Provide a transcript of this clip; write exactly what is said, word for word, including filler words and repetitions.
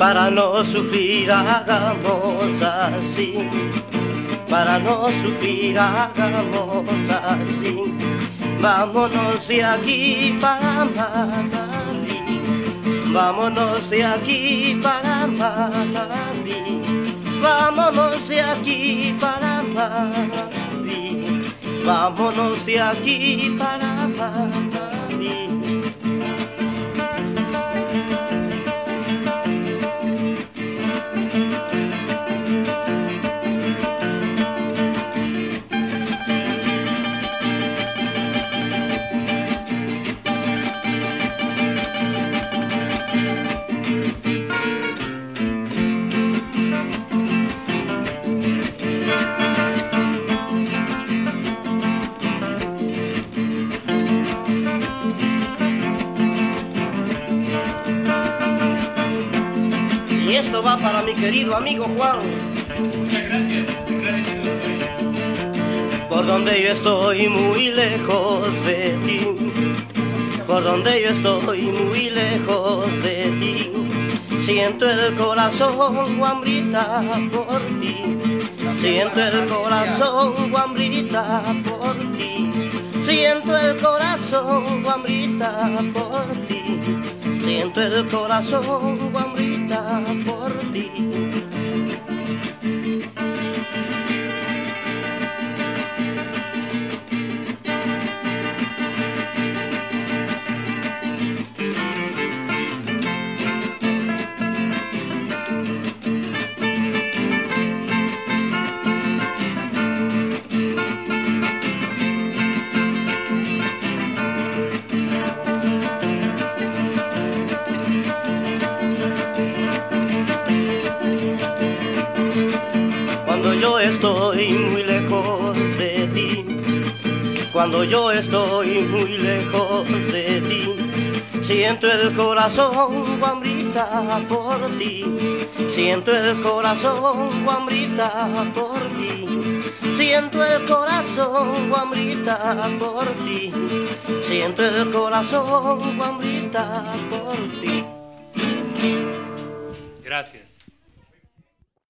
Para no sufrir hagamos así, para no sufrir hagamos así. Vámonos de aquí para Manabí, vámonos de aquí para Manabí, vámonos de aquí para Manabí, vámonos de aquí para Manabí. Y esto va para mi querido amigo Juan. Muchas gracias, agradecido estoy. Por donde yo estoy muy lejos de ti, por donde yo estoy muy lejos de ti, siento el corazón, guambrita, por ti, siento el corazón, guambrita, por ti, siento el corazón, guambrita, por ti, siento el corazón, guambrita, por ti. Cuando yo estoy muy lejos de ti, cuando yo estoy muy lejos de ti, siento el corazón, guambrita, por ti, siento el corazón, guambrita, por ti, siento el corazón, guambrita, por ti, siento el corazón, guambrita, por ti. Gracias.